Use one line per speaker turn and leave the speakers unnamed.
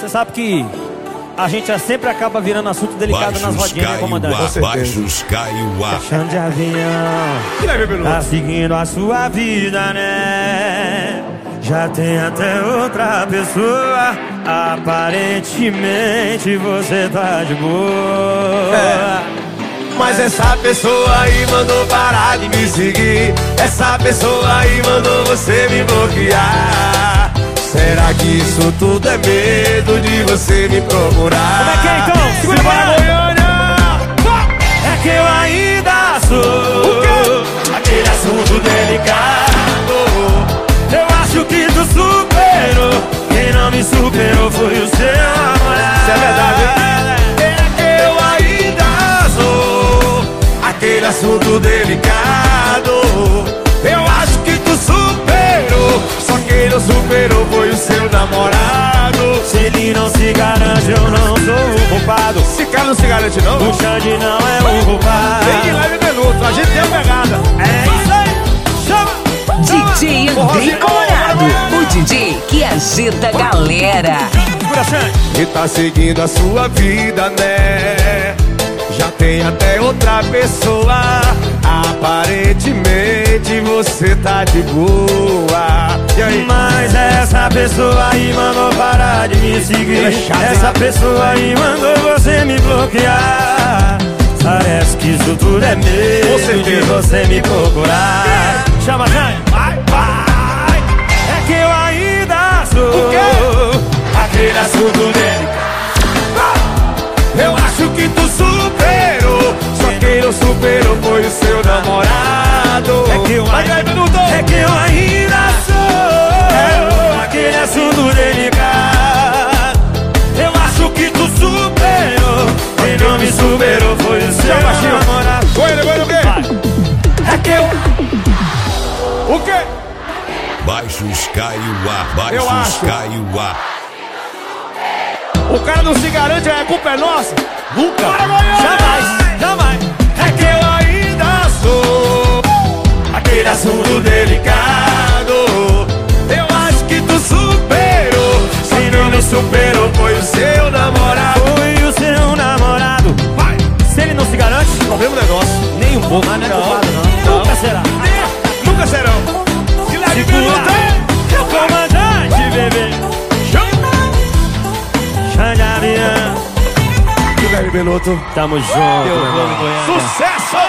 Você sabe que a gente sempre acaba virando assunto delicado nas rodinhas, né, comandante?
Baixos caiu a.
Chão de avião, tá seguindo a sua vida, né? Já tem até outra pessoa. Aparentemente você tá de boa.
Mas essa pessoa aí mandou parar de me seguir. Essa pessoa aí mandou você me bloquear. Será que isso tudo é medo de você me procurar?
Como é que é então? Segura para Goiânia! É que eu ainda sou aquele assunto delicado. Eu acho que tu superou. Quem não me superou foi o seu namorado.
Isso é verdade, hein? É que eu ainda sou aquele assunto delicado. Eu acho que tu superou. Só quem não superou foi o seu namorado.
Se ele não se garante, eu não sou o culpado.
Esse cara não se garante não?
O Xande não é o culpado.
Vem de leve minuto, a gente tem a pegada.
É isso aí. Chama!
DJ Andrei Colorado, o DJ que agita a galera.
Segura, Xande.
E tá seguindo a sua vida, né? Já tem até outra pessoa. Aparentemente você tá de boa. E aí?
Mas essa pessoa aí mandou parar de me seguir. Essa pessoa aí mandou você me bloquear. Parece que isso tudo é medo de você me procurar. Chama, Xande.
Vai, vai.
É que eu ainda sou
O quê?
aquele assunto delicado.
Eu acho que tu superou. Só quem não superou foi o seu namorado.
É que eu ainda sou aquele assunto delicado. Eu acho que tu superou. Quem não me superou foi o seu namorado.
Goiânia, o quê?
É que eu...
O quê?
Baixos caiu a.
Eu
Baixos
acho.
caiu a.
O cara não se garante, a culpa é nossa.
Nunca,
Bora, Goiânia!
jamais, jamais.
É que eu ainda sou
Aquele assunto delicado.
Eu acho que tu superou.
Quem não me superou
Foi o seu namorado.
foi o seu namorado.
Vai!
Se ele não se garante,
Problema negócio.
nem um pouco. Mas não é culpado, não. Nunca será.
Nunca serão. Se leve minuto,
Segura, comandante, bebê. Xande Avião.
Se leve minuto.
Tamo junto, meu irmão.
Sucesso!